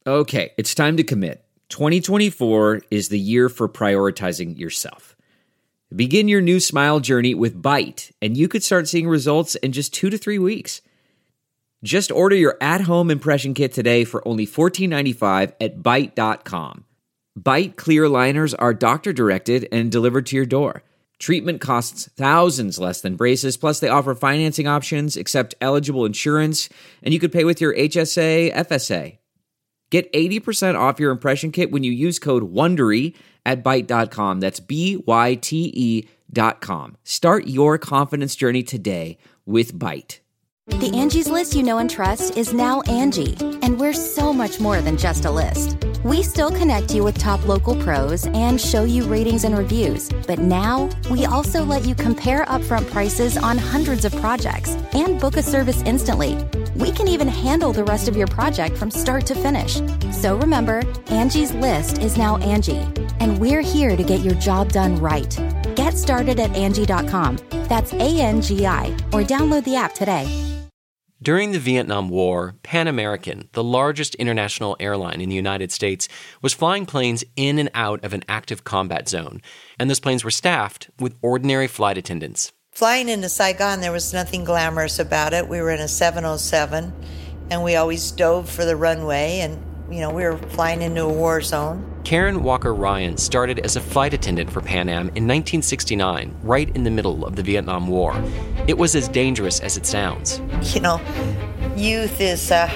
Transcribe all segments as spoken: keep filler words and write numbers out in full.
Okay, it's time to commit. twenty twenty-four is the year for prioritizing yourself. Begin your new smile journey with Byte, and you could start seeing results in just two to three weeks. Just order your at-home impression kit today for only fourteen ninety-five at byte dot com. Byte clear aligners are doctor-directed and delivered to your door. Treatment costs thousands less than braces, plus they offer financing options, accept eligible insurance, and you could pay with your H S A, F S A. Get eighty percent off your impression kit when you use code WONDERY at byte dot com. That's B Y T E dot com. Start your confidence journey today with Byte. The Angie's List you know and trust is now Angie, and we're so much more than just a list. We still connect you with top local pros and show you ratings and reviews, but now we also let you compare upfront prices on hundreds of projects and book a service instantly. We can even handle the rest of your project from start to finish. So remember, Angie's List is now Angie, and we're here to get your job done right. Get started at Angie dot com. That's A N G I, or download the app today. During the Vietnam War, Pan American, the largest international airline in the United States, was flying planes in and out of an active combat zone, and those planes were staffed with ordinary flight attendants. Flying into Saigon, there was nothing glamorous about it. We were in a seven oh seven, and we always dove for the runway, and, you know, we were flying into a war zone. Karen Walker Ryan started as a flight attendant for Pan Am in nineteen sixty-nine, right in the middle of the Vietnam War. It was as dangerous as it sounds. You know, youth is, uh,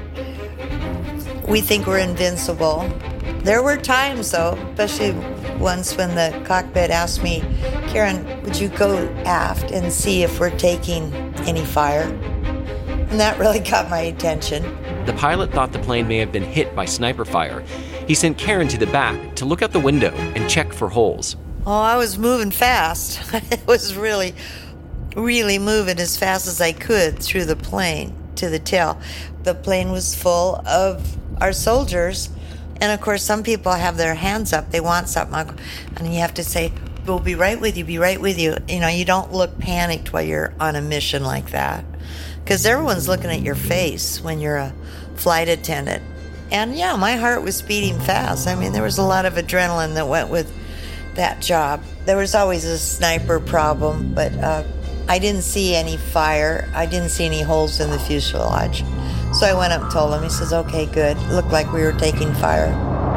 we think we're invincible. There were times, though, especially once when the cockpit asked me, Karen, would you go aft and see if we're taking any fire? And that really got my attention. The pilot thought the plane may have been hit by sniper fire. He sent Karen to the back to look out the window and check for holes. Oh, I was moving fast. It was really, really moving as fast as I could through the plane to the tail. The plane was full of our soldiers. And of course, some people have their hands up. They want something. And you have to say, we'll be right with you, be right with you. You know, you don't look panicked while you're on a mission like that. Because everyone's looking at your face when you're a flight attendant. And yeah, my heart was beating fast. I mean, there was a lot of adrenaline that went with that job. There was always a sniper problem, but uh, I didn't see any fire. I didn't see any holes in the fuselage. So I went up and told him. He says, okay, good. It looked like we were taking fire.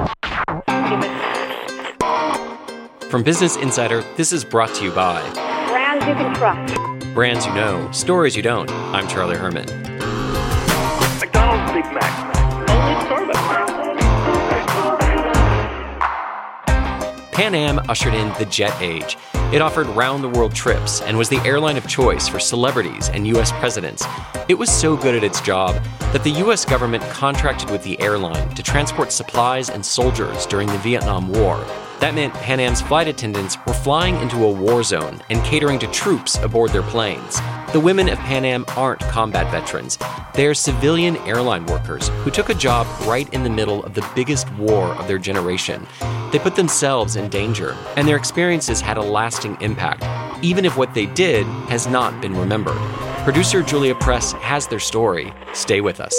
From Business Insider, this is brought to you by Brands you can trust. Brands you know, stories you don't. I'm Charlie Herman. McDonald's Big Mac. Only Starbucks. Pan Am ushered in the jet age. It offered round-the-world trips and was the airline of choice for celebrities and U S presidents. It was so good at its job that the U S government contracted with the airline to transport supplies and soldiers during the Vietnam War. That meant Pan Am's flight attendants were flying into a war zone and catering to troops aboard their planes. The women of Pan Am aren't combat veterans. They're civilian airline workers who took a job right in the middle of the biggest war of their generation. They put themselves in danger, and their experiences had a lasting impact, even if what they did has not been remembered. Producer Julia Press has their story. Stay with us.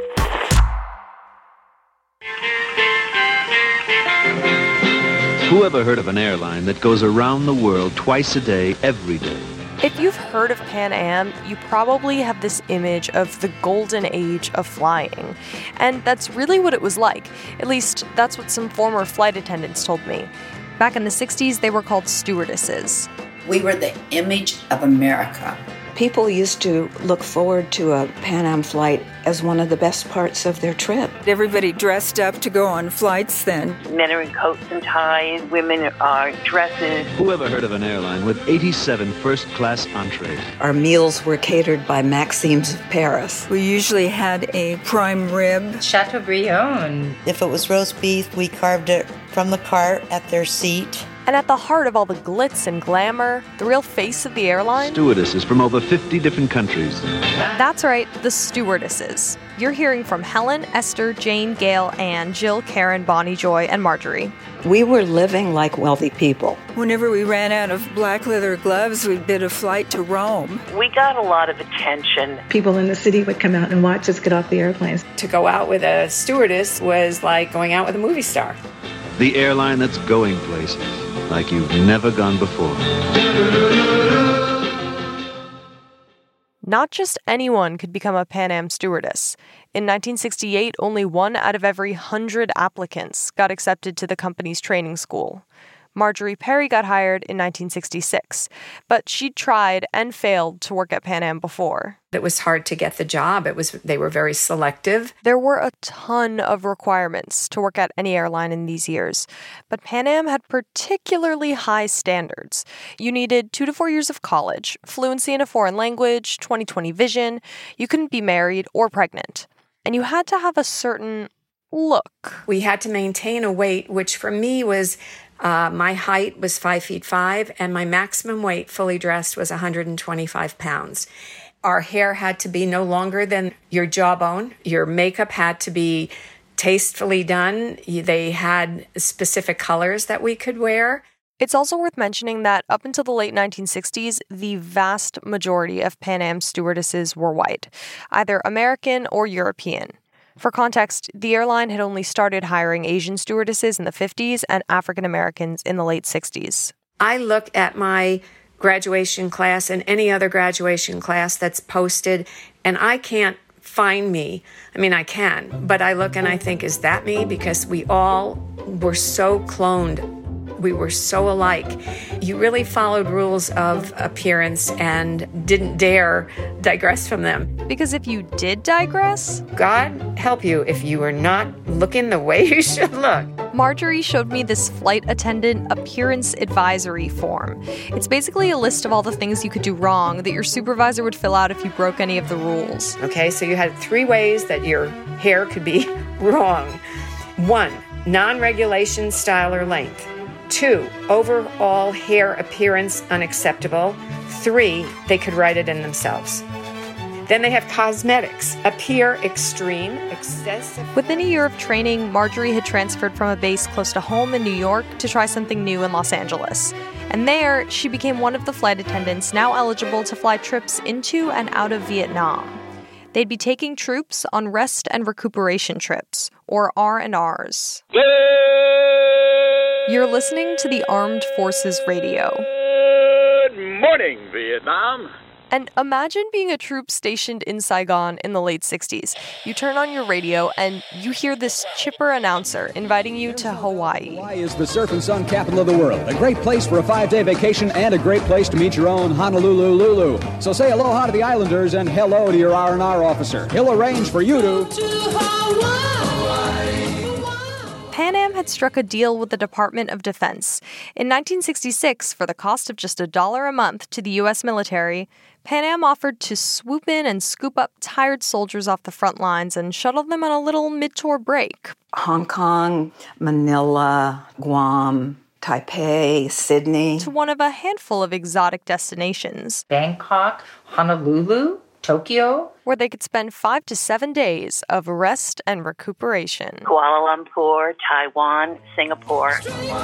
Who ever heard of an airline that goes around the world twice a day, every day? If you've heard of Pan Am, you probably have this image of the golden age of flying. And that's really what it was like. At least, that's what some former flight attendants told me. Back in the sixties, they were called stewardesses. We were the image of America. People used to look forward to a Pan Am flight as one of the best parts of their trip. Everybody dressed up to go on flights then. Men are in coats and ties, women are dresses. Who ever heard of an airline with eighty-seven first-class entrees? Our meals were catered by Maxime's of Paris. We usually had a prime rib. Chateaubriand. If it was roast beef, we carved it from the cart at their seat. And at the heart of all the glitz and glamour, the real face of the airline? Stewardesses from over fifty different countries. That's right, the stewardesses. You're hearing from Helen, Esther, Jane, Gail, Anne, Jill, Karen, Bonnie, Joy, and Marjorie. We were living like wealthy people. Whenever we ran out of black leather gloves, we'd bid a flight to Rome. We got a lot of attention. People in the city would come out and watch us get off the airplanes. To go out with a stewardess was like going out with a movie star. The airline that's going places like you've never gone before. Not just anyone could become a Pan Am stewardess. In nineteen sixty-eight, only one out of every hundred applicants got accepted to the company's training school. Marjorie Perry got hired in nineteen sixty-six, but she'd tried and failed to work at Pan Am before. It was hard to get the job. It was they were very selective. There were a ton of requirements to work at any airline in these years, but Pan Am had particularly high standards. You needed two to four years of college, fluency in a foreign language, twenty twenty vision. You couldn't be married or pregnant, and you had to have a certain look. We had to maintain a weight, which for me was Uh, my height was five feet five, and my maximum weight, fully dressed, was one hundred twenty-five pounds. Our hair had to be no longer than your jawbone. Your makeup had to be tastefully done. They had specific colors that we could wear. It's also worth mentioning that up until the late nineteen sixties, the vast majority of Pan Am stewardesses were white, either American or European. For context, the airline had only started hiring Asian stewardesses in the fifties and African Americans in the late sixties. I look at my graduation class and any other graduation class that's posted, and I can't find me. I mean, I can, but I look and I think, is that me? Because we all were so cloned. We were so alike. You really followed rules of appearance and didn't dare digress from them. Because if you did digress, God help you if you were not looking the way you should look. Marjorie showed me this flight attendant appearance advisory form. It's basically a list of all the things you could do wrong that your supervisor would fill out if you broke any of the rules. Okay, so you had three ways that your hair could be wrong. One, non-regulation style or length. Two, overall hair appearance unacceptable. Three, they could write it in themselves. Then they have cosmetics. Appear extreme, excessive. Within a year of training, Marjorie had transferred from a base close to home in New York to try something new in Los Angeles. And there, she became one of the flight attendants now eligible to fly trips into and out of Vietnam. They'd be taking troops on rest and recuperation trips, or R and Rs. You're listening to the Armed Forces Radio. Good morning, Vietnam. And imagine being a troop stationed in Saigon in the late sixties. You turn on your radio and you hear this chipper announcer inviting you to Hawaii. Hawaii is the surf and sun capital of the world. A great place for a five-day vacation and a great place to meet your own Honolulu Lulu. So say aloha to the Islanders and hello to your R and R officer. He'll arrange for you to... Pan Am had struck a deal with the Department of Defense. In nineteen sixty-six, for the cost of just a dollar a month to the U S military, Pan Am offered to swoop in and scoop up tired soldiers off the front lines and shuttle them on a little mid-tour break. Hong Kong, Manila, Guam, Taipei, Sydney. To one of a handful of exotic destinations. Bangkok, Honolulu, Tokyo, where they could spend five to seven days of rest and recuperation. Kuala Lumpur, Taiwan, Singapore.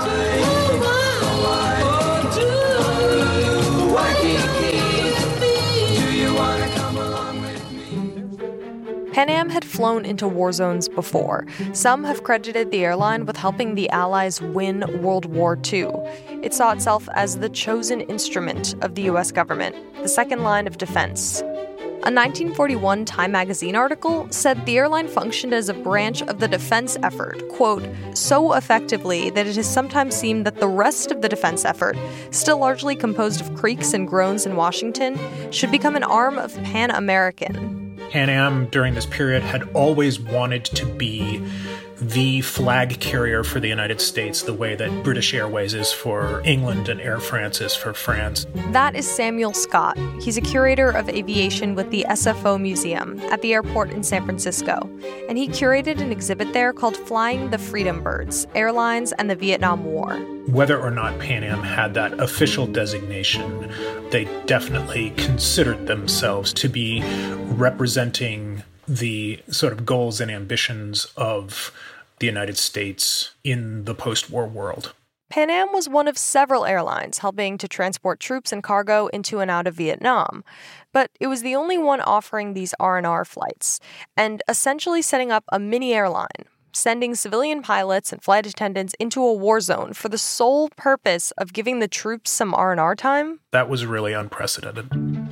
Pan Am had flown into war zones before. Some have credited the airline with helping the Allies win World War Two. It saw itself as the chosen instrument of the U S government, the second line of defense. A nineteen forty-one Time magazine article said the airline functioned as a branch of the defense effort, quote, so effectively that it has sometimes seemed that the rest of the defense effort, still largely composed of creaks and groans in Washington, should become an arm of Pan American. Pan Am during this period had always wanted to be the flag carrier for the United States, the way that British Airways is for England and Air France is for France. That is Samuel Scott. He's a curator of aviation with the S F O Museum at the airport in San Francisco, and he curated an exhibit there called Flying the Freedom Birds, Airlines and the Vietnam War. Whether or not Pan Am had that official designation, they definitely considered themselves to be representing the sort of goals and ambitions of the United States in the post-war world. Pan Am was one of several airlines helping to transport troops and cargo into and out of Vietnam, but it was the only one offering these R and R flights, and essentially setting up a mini airline, sending civilian pilots and flight attendants into a war zone for the sole purpose of giving the troops some R and R time. That was really unprecedented.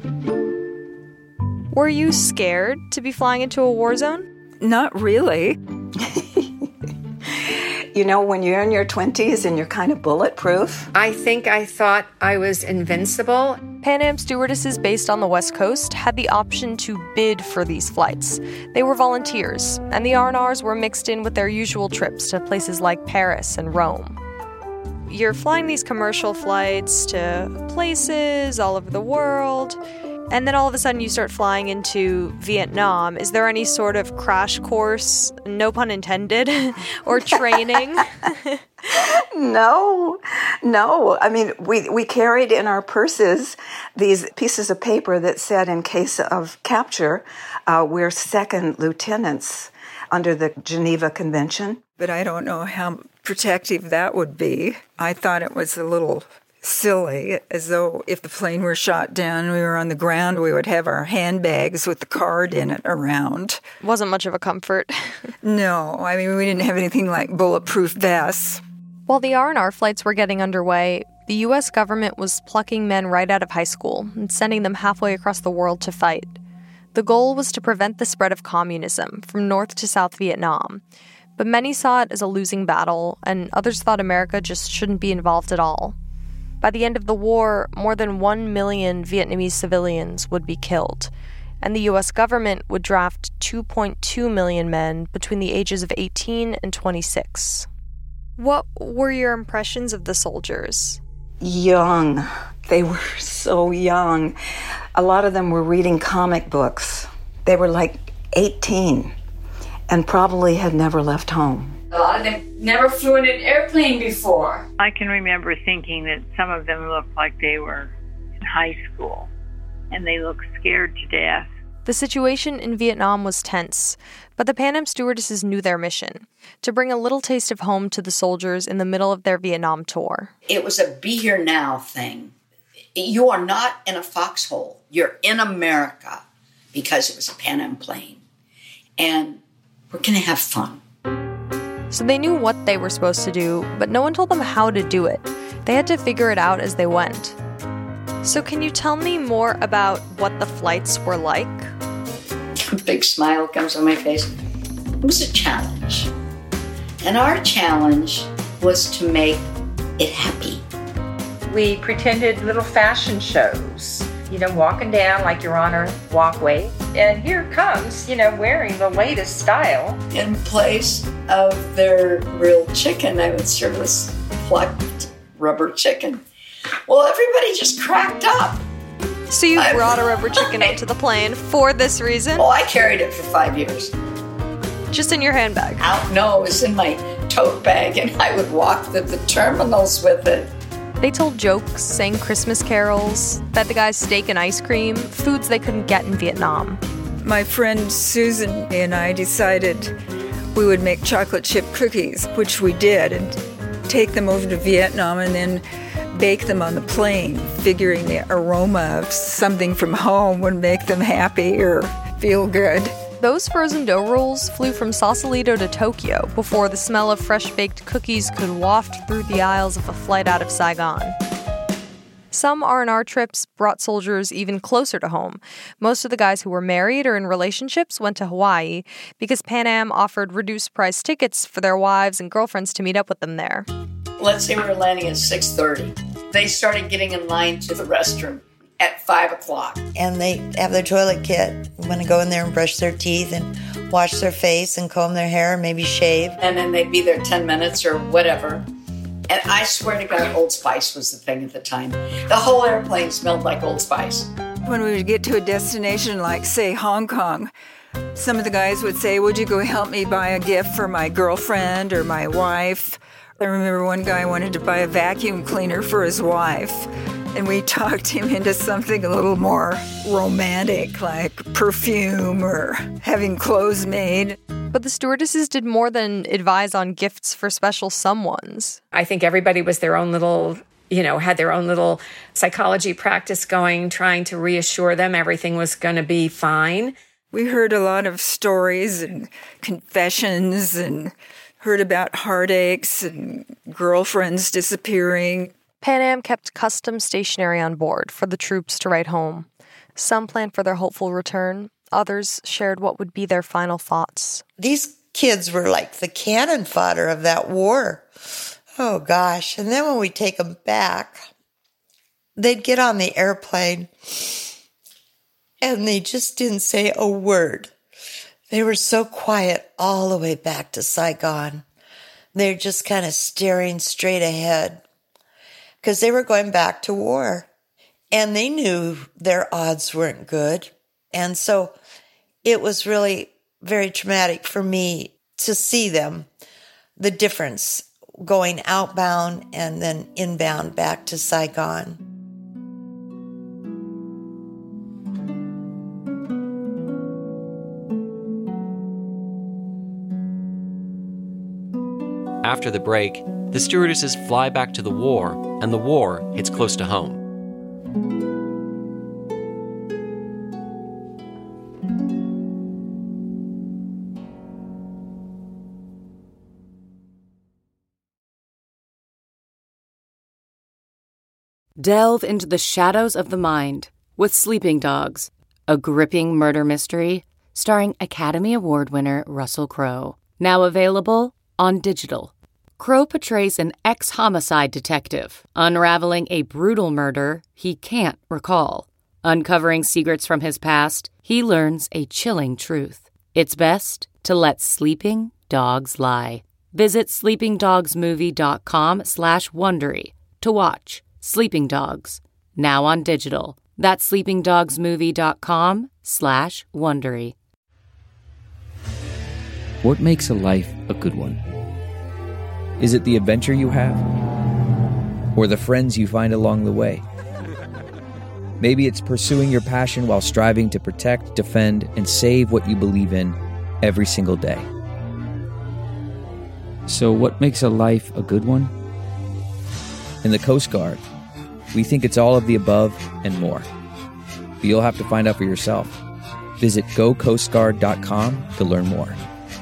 Were you scared to be flying into a war zone? Not really. You know, when you're in your twenties and you're kind of bulletproof. I think I thought I was invincible. Pan Am stewardesses based on the West Coast had the option to bid for these flights. They were volunteers, and the R and Rs were mixed in with their usual trips to places like Paris and Rome. You're flying these commercial flights to places all over the world, and then all of a sudden you start flying into Vietnam. Is there any sort of crash course, no pun intended, or training? No, no. I mean, we, we carried in our purses these pieces of paper that said, in case of capture, uh, we're second lieutenants under the Geneva Convention. But I don't know how protective that would be. I thought it was a little silly, as though if the plane were shot down and we were on the ground, we would have our handbags with the card in it around. Wasn't much of a comfort. No, I mean, we didn't have anything like bulletproof vests. While the R and R flights were getting underway, the U S government was plucking men right out of high school and sending them halfway across the world to fight. The goal was to prevent the spread of communism from North to South Vietnam. But many saw it as a losing battle, and others thought America just shouldn't be involved at all. By the end of the war, more than one million Vietnamese civilians would be killed, and the U S government would draft two point two million men between the ages of eighteen and twenty-six. What were your impressions of the soldiers? Young. They were so young. A lot of them were reading comic books. They were like eighteen and probably had never left home. A lot of them never flew in an airplane before. I can remember thinking that some of them looked like they were in high school, and they looked scared to death. The situation in Vietnam was tense, but the Pan Am stewardesses knew their mission, to bring a little taste of home to the soldiers in the middle of their Vietnam tour. It was a be here now thing. You are not in a foxhole. You're in America, because it was a Pan Am plane. And we're going to have fun. So they knew what they were supposed to do, but no one told them how to do it. They had to figure it out as they went. So can you tell me more about what the flights were like? A big smile comes on my face. It was a challenge. And our challenge was to make it happy. We pretended little fashion shows, you know, walking down like you're on a walkway. And here comes, you know, wearing the latest style. In place of their real chicken, I would serve us plucked rubber chicken. Well, everybody just cracked up. So you I, brought a rubber chicken onto the plane for this reason? Oh, I carried it for five years. Just in your handbag? Out, no, it was in my tote bag, and I would walk the, the terminals with it. They told jokes, sang Christmas carols, fed the guys steak and ice cream, foods they couldn't get in Vietnam. My friend Susan and I decided we would make chocolate chip cookies, which we did, and take them over to Vietnam and then bake them on the plane, figuring the aroma of something from home would make them happy or feel good. Those frozen dough rolls flew from Sausalito to Tokyo before the smell of fresh-baked cookies could waft through the aisles of a flight out of Saigon. Some R and R trips brought soldiers even closer to home. Most of the guys who were married or in relationships went to Hawaii because Pan Am offered reduced-price tickets for their wives and girlfriends to meet up with them there. Let's say we were landing at six thirty. They started getting in line to the restroom at five o'clock. And they have their toilet kit. They want to go in there and brush their teeth and wash their face and comb their hair and maybe shave. And then they'd be there ten minutes or whatever. And I swear to God, Old Spice was the thing at the time. The whole airplane smelled like Old Spice. When we would get to a destination like, say, Hong Kong, some of the guys would say, would you go help me buy a gift for my girlfriend or my wife? I remember one guy wanted to buy a vacuum cleaner for his wife. And we talked him into something a little more romantic, like perfume or having clothes made. But the stewardesses did more than advise on gifts for special someones. I think everybody was their own little, you know, had their own little psychology practice going, trying to reassure them everything was going to be fine. We heard a lot of stories and confessions and heard about heartaches and girlfriends disappearing. Pan Am kept custom stationery on board for the troops to write home. Some planned for their hopeful return. Others shared what would be their final thoughts. These kids were like the cannon fodder of that war. Oh, gosh. And then when we take them back, they'd get on the airplane and they just didn't say a word. They were so quiet all the way back to Saigon. They're just kind of staring straight ahead because they were going back to war. And they knew their odds weren't good. And so it was really very traumatic for me to see them, the difference going outbound and then inbound back to Saigon. After the break, the stewardesses fly back to the war, and the war hits close to home. Delve into the shadows of the mind with Sleeping Dogs, a gripping murder mystery starring Academy Award winner Russell Crowe. Now available on digital. Crowe portrays an ex-homicide detective unraveling a brutal murder he can't recall. Uncovering secrets from his past, he learns a chilling truth. It's best to let sleeping dogs lie. Visit sleepingdogsmovie.com slash Wondery to watch Sleeping Dogs, now on digital. That's sleepingdogsmovie.com slash Wondery. What makes a life a good one? Is it the adventure you have? Or the friends you find along the way? Maybe it's pursuing your passion while striving to protect, defend, and save what you believe in every single day. So what makes a life a good one? In the Coast Guard, we think it's all of the above and more. But you'll have to find out for yourself. Visit go coast guard dot com to learn more.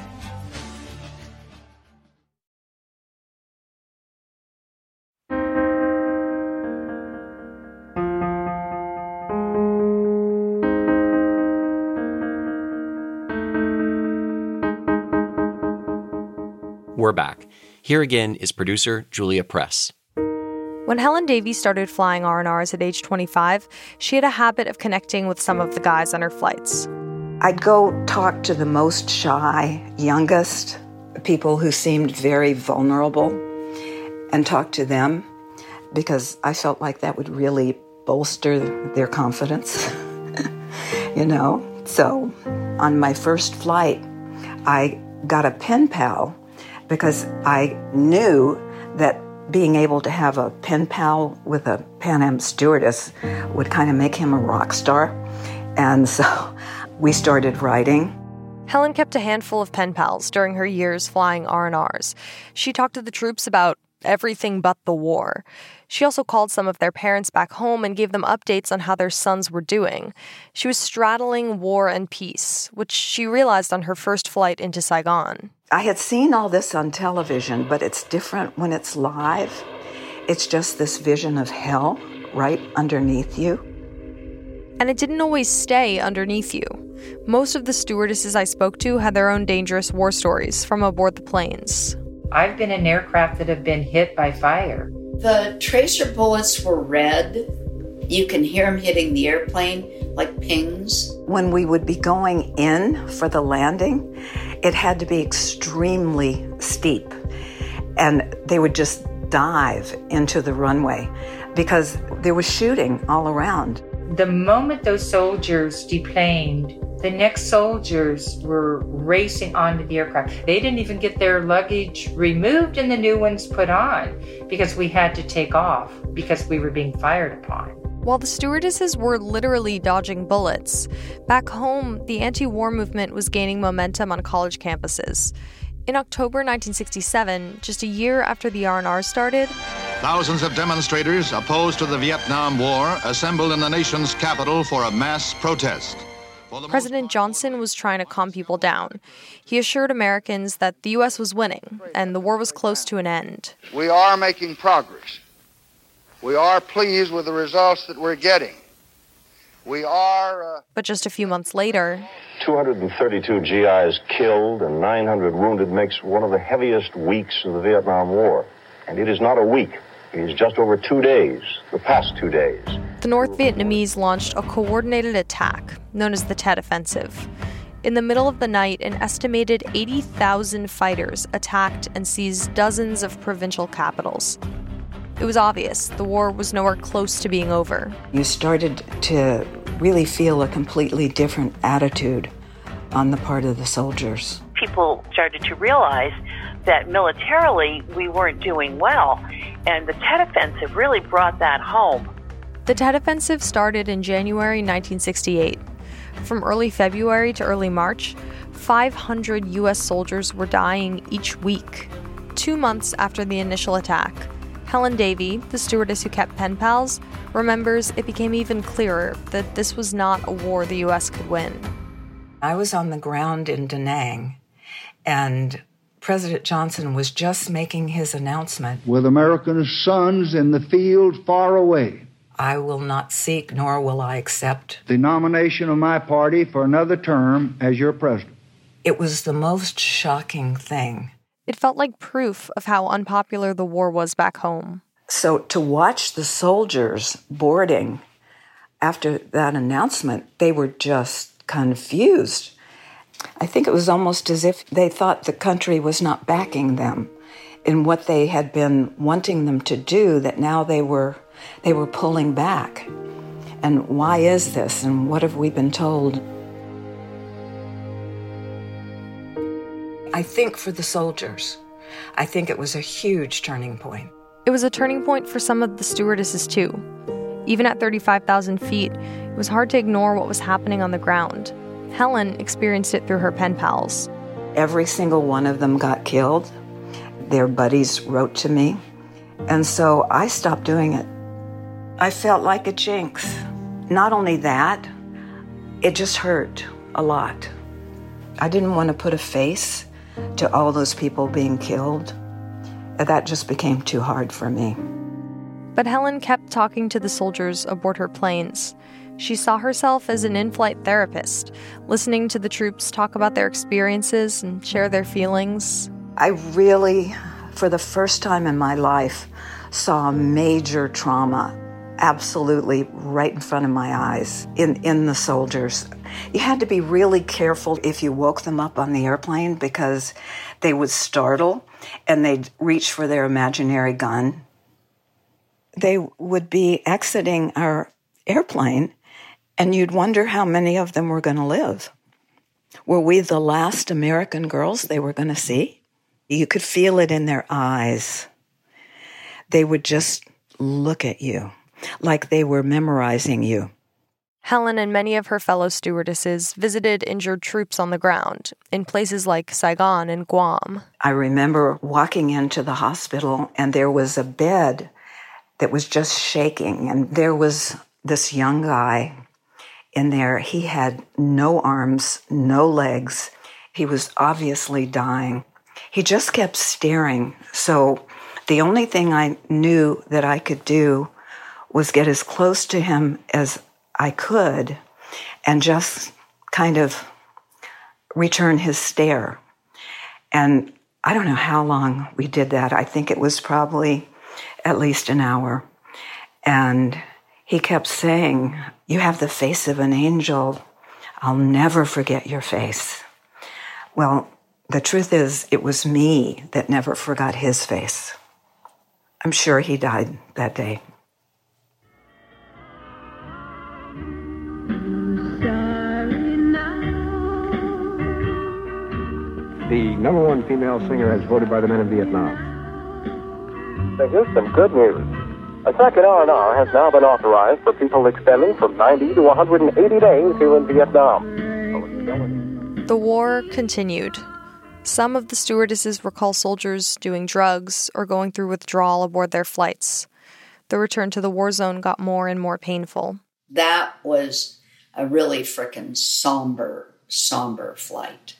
We're back. Here again is producer Julia Press. When Helen Davies started flying R and Rs at age twenty-five, she had a habit of connecting with some of the guys on her flights. I'd go talk to the most shy, youngest, people who seemed very vulnerable, and talk to them because I felt like that would really bolster their confidence, you know? So on my first flight, I got a pen pal because I knew that being able to have a pen pal with a Pan Am stewardess would kind of make him a rock star. And so we started writing. Helen kept a handful of pen pals during her years flying R and Rs. She talked to the troops about everything but the war. She also called some of their parents back home and gave them updates on how their sons were doing. She was straddling war and peace, which she realized on her first flight into Saigon. I had seen all this on television, but it's different when it's live. It's just this vision of hell right underneath you. And it didn't always stay underneath you. Most of the stewardesses I spoke to had their own dangerous war stories from aboard the planes. I've been in aircraft that have been hit by fire. The tracer bullets were red. You can hear them hitting the airplane like pings. When we would be going in for the landing, it had to be extremely steep. And they would just dive into the runway because there was shooting all around. The moment those soldiers deplaned, The next soldiers were racing onto the aircraft. They didn't even get their luggage removed and the new ones put on because we had to take off because we were being fired upon. While the stewardesses were literally dodging bullets, back home, the anti-war movement was gaining momentum on college campuses. In October nineteen sixty-seven, just a year after the R and R started, thousands of demonstrators opposed to the Vietnam War assembled in the nation's capital for a mass protest. President Johnson was trying to calm people down. He assured Americans that the U S was winning and the war was close to an end. We are making progress. We are pleased with the results that we're getting. We are... Uh... But just a few months later... two hundred thirty-two G Is killed and nine hundred wounded makes one of the heaviest weeks of the Vietnam War. And it is not a week. It is just over two days, the past two days. The North Vietnamese launched a coordinated attack, known as the Tet Offensive. In the middle of the night, an estimated eighty thousand fighters attacked and seized dozens of provincial capitals. It was obvious the war was nowhere close to being over. You started to really feel a completely different attitude on the part of the soldiers. People started to realize that militarily we weren't doing well, and the Tet Offensive really brought that home. The Tet Offensive started in January nineteen sixty-eight. From early February to early March, five hundred U S soldiers were dying each week. Two months after the initial attack, Helen Davey, the stewardess who kept pen pals, remembers it became even clearer that this was not a war the U S could win. I was on the ground in Da Nang, and President Johnson was just making his announcement. With American sons in the field far away, I will not seek nor will I accept the nomination of my party for another term as your president. It was the most shocking thing. It felt like proof of how unpopular the war was back home. So to watch the soldiers boarding after that announcement, they were just confused. I think it was almost as if they thought the country was not backing them in what they had been wanting them to do, that now they were they were pulling back. And why is this? And what have we been told? I think for the soldiers, I think it was a huge turning point. It was a turning point for some of the stewardesses, too. Even at thirty-five thousand feet, it was hard to ignore what was happening on the ground. Helen experienced it through her pen pals. Every single one of them got killed. Their buddies wrote to me. And so I stopped doing it. I felt like a jinx. Not only that, it just hurt a lot. I didn't want to put a face to all those people being killed. That just became too hard for me. But Helen kept talking to the soldiers aboard her planes. She saw herself as an in-flight therapist, listening to the troops talk about their experiences and share their feelings. I really, for the first time in my life, saw a major trauma absolutely right in front of my eyes in, in the soldiers. You had to be really careful if you woke them up on the airplane because they would startle and they'd reach for their imaginary gun. They would be exiting our airplane and you'd wonder how many of them were going to live. Were we the last American girls they were going to see? You could feel it in their eyes. They would just look at you like they were memorizing you. Helen and many of her fellow stewardesses visited injured troops on the ground in places like Saigon and Guam. I remember walking into the hospital and there was a bed that was just shaking, and there was this young guy in there. He had no arms, no legs. He was obviously dying. He just kept staring. So the only thing I knew that I could do was get as close to him as I could and just kind of return his stare. And I don't know how long we did that. I think it was probably at least an hour. And he kept saying, "You have the face of an angel. I'll never forget your face." Well, the truth is, it was me that never forgot his face. I'm sure he died that day. the number one female singer as voted by the men of Vietnam. So here's some good news. A second R and R has now been authorized for people extending from ninety to one hundred eighty days here in Vietnam. The war continued. Some of the stewardesses recall soldiers doing drugs or going through withdrawal aboard their flights. The return to the war zone got more and more painful. That was a really frickin' somber, somber flight.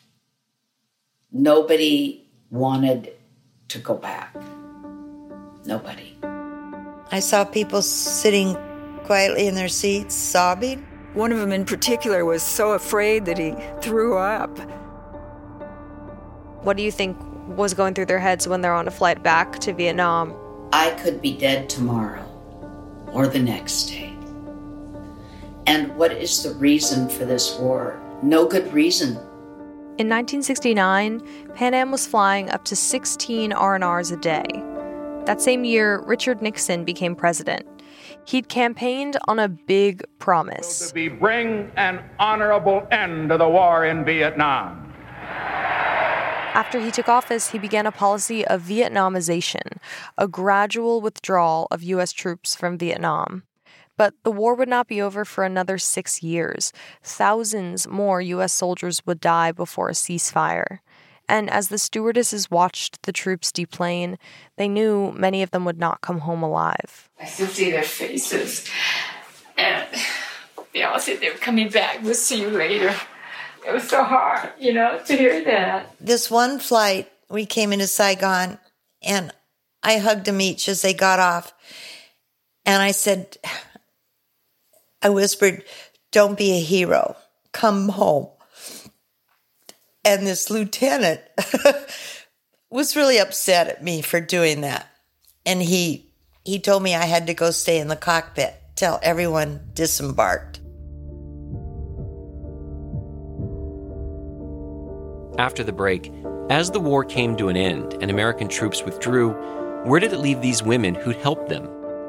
Nobody wanted to go back. Nobody. I saw people sitting quietly in their seats, sobbing. One of them in particular was so afraid that he threw up. What do you think was going through their heads when they're on a flight back to Vietnam? I could be dead tomorrow or the next day. And what is the reason for this war? No good reason. In nineteen sixty-nine, Pan Am was flying up to sixteen R and Rs a day. That same year, Richard Nixon became president. He'd campaigned on a big promise. To be bring an honorable end to the war in Vietnam. After he took office, he began a policy of Vietnamization, a gradual withdrawal of U S troops from Vietnam. But the war would not be over for another six years. Thousands more U S soldiers would die before a ceasefire. And as the stewardesses watched the troops deplane, they knew many of them would not come home alive. I still see their faces. And they all said they were coming back. We'll see you later. It was so hard, you know, to hear that. This one flight, we came into Saigon, and I hugged them each as they got off. And I said, I whispered, don't be a hero. Come home. And this lieutenant was really upset at me for doing that. And he he told me I had to go stay in the cockpit till everyone disembarked. After the break, as the war came to an end and American troops withdrew, where did it leave these women who'd helped them?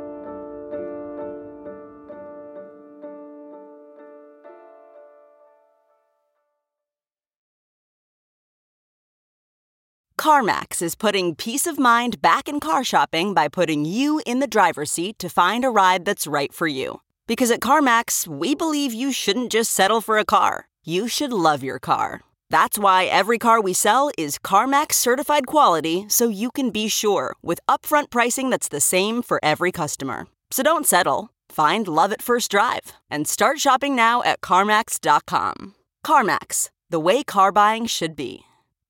CarMax is putting peace of mind back in car shopping by putting you in the driver's seat to find a ride that's right for you. Because at CarMax, we believe you shouldn't just settle for a car. You should love your car. That's why every car we sell is CarMax certified quality, so you can be sure with upfront pricing that's the same for every customer. So don't settle. Find love at first drive and start shopping now at CarMax dot com. CarMax, the way car buying should be.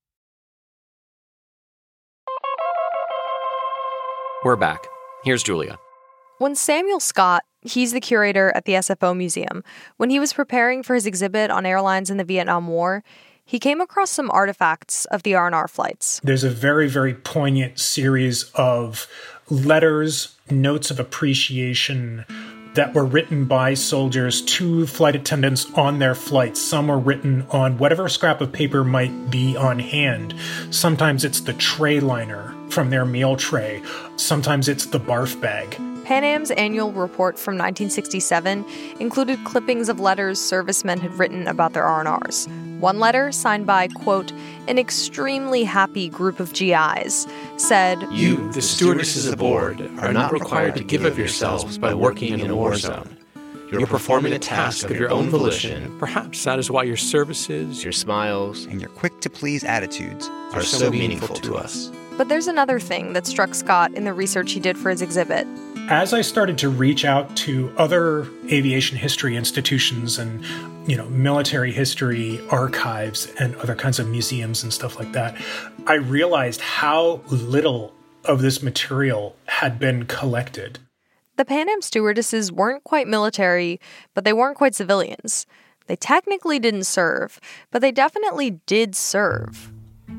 We're back. Here's Julia. When Samuel Scott, he's the curator at the S F O Museum, when he was preparing for his exhibit on airlines in the Vietnam War, he came across some artifacts of the R and R flights. There's a very, very poignant series of letters, notes of appreciation that were written by soldiers to flight attendants on their flights. Some were written on whatever scrap of paper might be on hand. Sometimes it's the tray liner from their meal tray. Sometimes it's the barf bag. Pan Am's annual report from nineteen sixty-seven included clippings of letters servicemen had written about their R and Rs. One letter, signed by, quote, an extremely happy group of G Is, said, You, the stewardesses aboard, are not required to give of yourselves by working in a war zone. You're performing a task of your own volition. Perhaps that is why your services, your smiles, and your quick-to-please attitudes are so meaningful to us. But there's another thing that struck Scott in the research he did for his exhibit. As I started to reach out to other aviation history institutions and, you know, military history archives and other kinds of museums and stuff like that, I realized how little of this material had been collected. The Pan Am stewardesses weren't quite military, but they weren't quite civilians. They technically didn't serve, but they definitely did serve.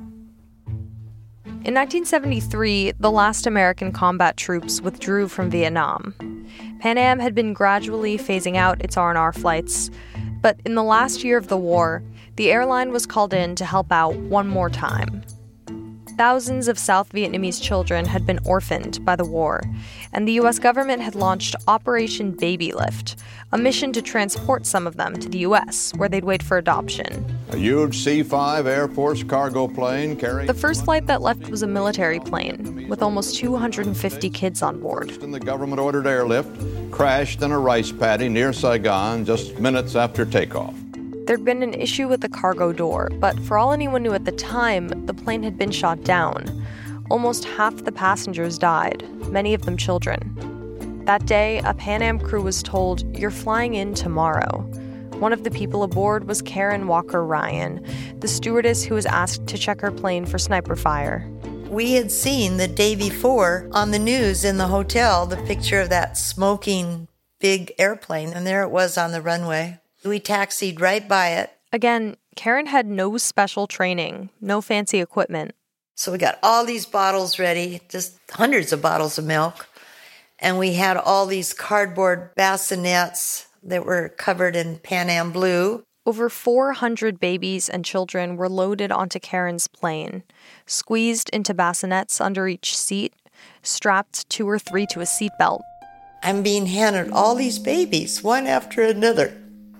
In nineteen seventy-three, the last American combat troops withdrew from Vietnam. Pan Am had been gradually phasing out its R and R flights, but in the last year of the war, the airline was called in to help out one more time. Thousands of South Vietnamese children had been orphaned by the war, and the U S government had launched Operation Baby Lift, a mission to transport some of them to the U S, where they'd wait for adoption. A huge C five Air Force cargo plane carrying... The first flight that left was a military plane, with almost two hundred fifty kids on board. The government-ordered airlift crashed in a rice paddy near Saigon just minutes after takeoff. There'd been an issue with the cargo door, but for all anyone knew at the time, the plane had been shot down. Almost half the passengers died, many of them children. That day, a Pan Am crew was told, "You're flying in tomorrow." One of the people aboard was Karen Walker Ryan, the stewardess who was asked to check her plane for sniper fire. We had seen the day before on the news in the hotel the picture of that smoking big airplane, and there it was on the runway. We taxied right by it. Again, Karen had no special training, no fancy equipment. So we got all these bottles ready, just hundreds of bottles of milk. And we had all these cardboard bassinets that were covered in Pan Am blue. Over four hundred babies and children were loaded onto Karen's plane, squeezed into bassinets under each seat, strapped two or three to a seatbelt. I'm being handed all these babies, one after another.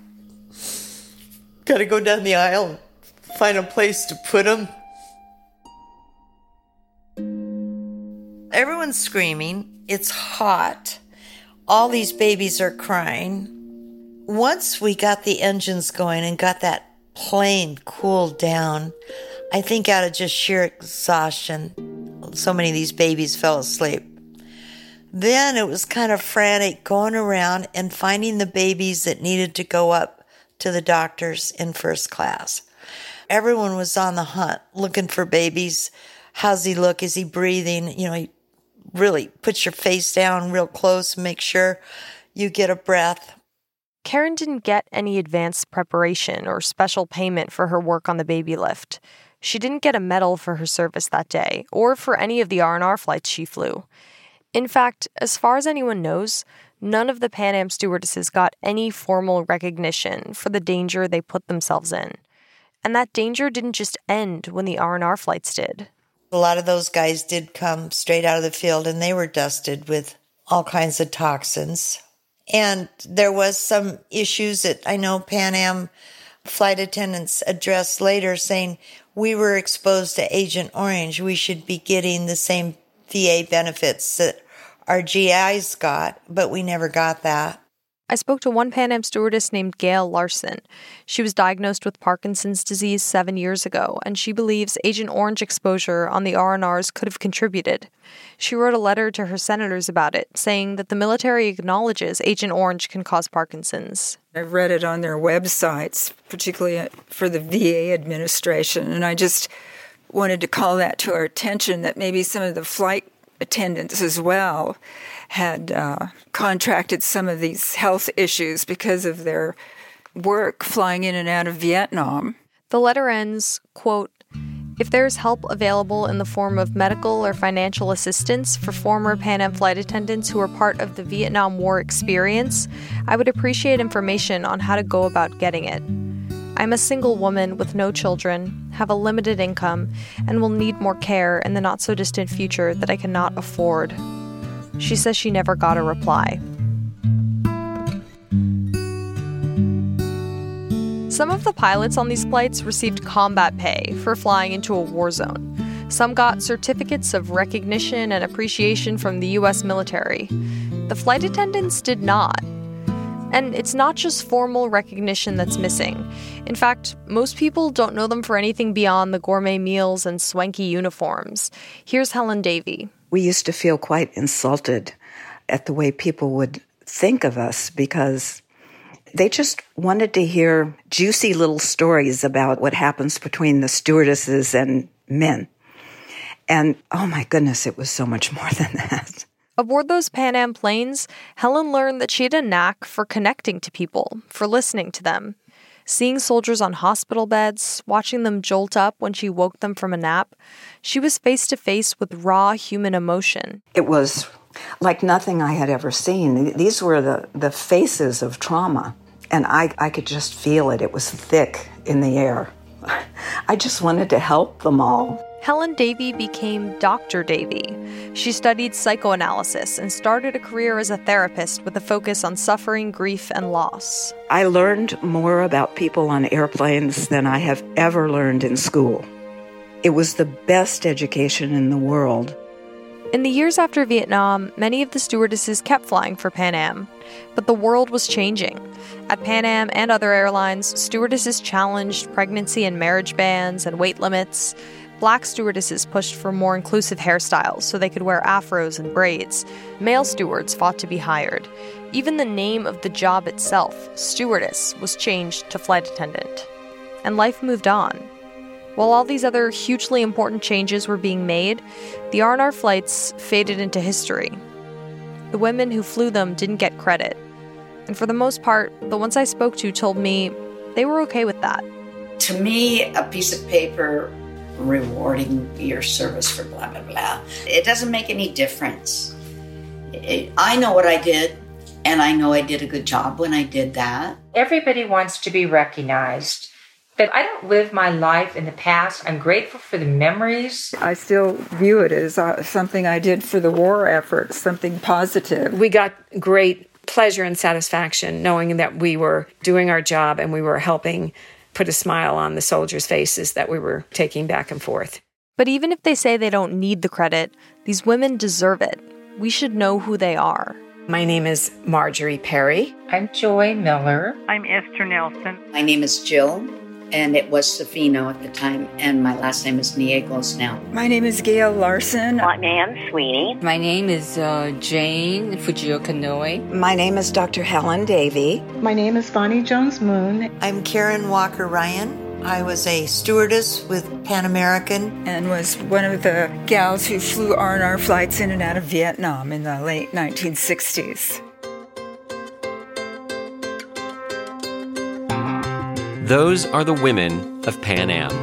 Got to go down the aisle and find a place to put them. Everyone's screaming. It's hot. All these babies are crying. Once we got the engines going and got that plane cooled down, I think out of just sheer exhaustion, so many of these babies fell asleep. Then it was kind of frantic going around and finding the babies that needed to go up to the doctors in first class. Everyone was on the hunt, looking for babies. How's he look? Is he breathing? You know, you really put your face down real close and make sure you get a breath. Karen didn't get any advanced preparation or special payment for her work on the baby lift. She didn't get a medal for her service that day, or for any of the R and R flights she flew. In fact, as far as anyone knows, none of the Pan Am stewardesses got any formal recognition for the danger they put themselves in. And that danger didn't just end when the R and R flights did. A lot of those guys did come straight out of the field, and they were dusted with all kinds of toxins. And there was some issues that I know Pan Am flight attendants addressed later, saying, we were exposed to Agent Orange. We should be getting the same V A benefits that our G Is got, but we never got that. I spoke to one Pan Am stewardess named Gail Larson. She was diagnosed with Parkinson's disease seven years ago, and she believes Agent Orange exposure on the R and Rs could have contributed. She wrote a letter to her senators about it, saying that the military acknowledges Agent Orange can cause Parkinson's. I've read it on their websites, particularly for the V A administration, and I just wanted to call that to our attention, that maybe some of the flight attendants as well had uh, contracted some of these health issues because of their work flying in and out of Vietnam. The letter ends, quote, if there is help available in the form of medical or financial assistance for former Pan Am flight attendants who are part of the Vietnam War experience, I would appreciate information on how to go about getting it. I'm a single woman with no children, have a limited income, and will need more care in the not-so-distant future that I cannot afford. She says she never got a reply. Some of the pilots on these flights received combat pay for flying into a war zone. Some got certificates of recognition and appreciation from the U S military. The flight attendants did not. And it's not just formal recognition that's missing. In fact, most people don't know them for anything beyond the gourmet meals and swanky uniforms. Here's Helen Davey. We used to feel quite insulted at the way people would think of us because they just wanted to hear juicy little stories about what happens between the stewardesses and men. And, oh my goodness, it was so much more than that. Aboard those Pan Am planes, Helen learned that she had a knack for connecting to people, for listening to them. Seeing soldiers on hospital beds, watching them jolt up when she woke them from a nap, she was face to face with raw human emotion. It was like nothing I had ever seen. These were the, the faces of trauma, and I, I could just feel it. It was thick in the air. I just wanted to help them all. Helen Davey became Doctor Davey. She studied psychoanalysis and started a career as a therapist with a focus on suffering, grief, and loss. I learned more about people on airplanes than I have ever learned in school. It was the best education in the world. In the years after Vietnam, many of the stewardesses kept flying for Pan Am, but the world was changing. At Pan Am and other airlines, stewardesses challenged pregnancy and marriage bans and weight limits. Black stewardesses pushed for more inclusive hairstyles so they could wear afros and braids. Male stewards fought to be hired. Even the name of the job itself, stewardess, was changed to flight attendant. And life moved on. While all these other hugely important changes were being made, the R and R flights faded into history. The women who flew them didn't get credit. And for the most part, the ones I spoke to told me they were okay with that. To me, a piece of paper rewarding your service for blah, blah, blah, it doesn't make any difference. It, I know what I did, and I know I did a good job when I did that. Everybody wants to be recognized. But I don't live my life in the past. I'm grateful for the memories. I still view it as uh, something I did for the war effort, something positive. We got great pleasure and satisfaction knowing that we were doing our job and we were helping put a smile on the soldiers' faces that we were taking back and forth. But even if they say they don't need the credit, these women deserve it. We should know who they are. My name is Marjorie Perry. I'm Joy Miller. I'm Esther Nelson. My name is Jill, and it was Savino at the time, and my last name is Niegos now. My name is Gail Larson. I'm Ann Sweeney. My name is uh, Jane Fujioka-Noi. My name is Doctor Helen Davey. My name is Bonnie Jones-Moon. I'm Karen Walker-Ryan. I was a stewardess with Pan American. And was one of the gals who flew R and R flights in and out of Vietnam in the late nineteen sixties. Those are the women of Pan Am.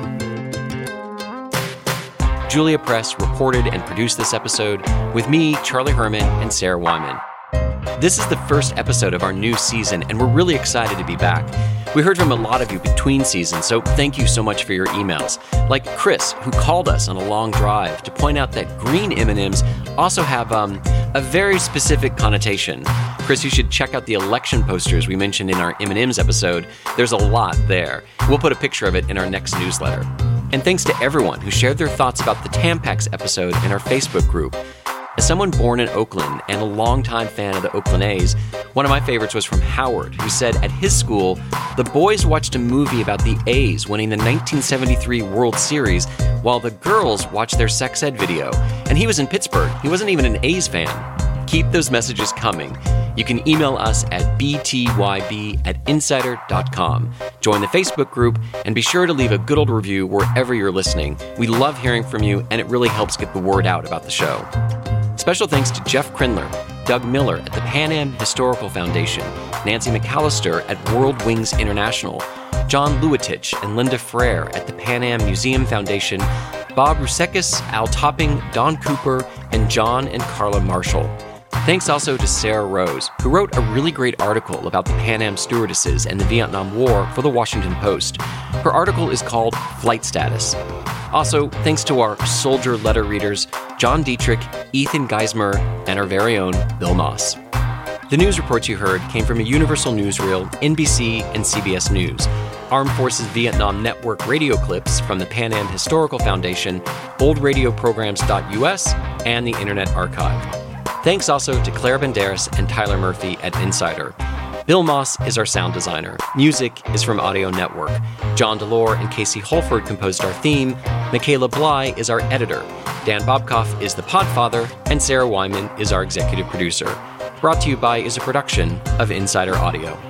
Julia Press reported and produced this episode with me, Charlie Herman, and Sarah Wyman. This is the first episode of our new season, and we're really excited to be back. We heard from a lot of you between seasons, so thank you so much for your emails. Like Chris, who called us on a long drive to point out that green M and M's also have um, a very specific connotation. Chris, you should check out the election posters we mentioned in our M and M's episode. There's a lot there. We'll put a picture of it in our next newsletter. And thanks to everyone who shared their thoughts about the Tampax episode in our Facebook group. As someone born in Oakland and a longtime fan of the Oakland A's, one of my favorites was from Howard, who said at his school, the boys watched a movie about the A's winning the nineteen seventy-three World Series while the girls watched their sex ed video. And he was in Pittsburgh. He wasn't even an A's fan. Keep those messages coming. You can email us at b t y b at insider dot com. Join the Facebook group and be sure to leave a good old review wherever you're listening. We love hearing from you, and it really helps get the word out about the show. Special thanks to Jeff Krindler, Doug Miller at the Pan Am Historical Foundation, Nancy McAllister at World Wings International, John Luetich and Linda Frere at the Pan Am Museum Foundation, Bob Rusekis, Al Topping, Don Cooper, and John and Carla Marshall. Thanks also to Sarah Rose, who wrote a really great article about the Pan Am stewardesses and the Vietnam War for the Washington Post. Her article is called Flight Status. Also, thanks to our soldier letter readers, John Dietrich, Ethan Geismer, and our very own Bill Moss. The news reports you heard came from a Universal Newsreel, N B C, and C B S News. Armed Forces Vietnam Network radio clips from the Pan Am Historical Foundation, old radio programs dot u s, and the Internet Archive. Thanks also to Claire Banderas and Tyler Murphy at Insider. Bill Moss is our sound designer. Music is from Audio Network. John Delore and Casey Holford composed our theme. Michaela Bly is our editor. Dan Bobkoff is the podfather, and Sarah Wyman is our executive producer. Brought to you by is a production of Insider Audio.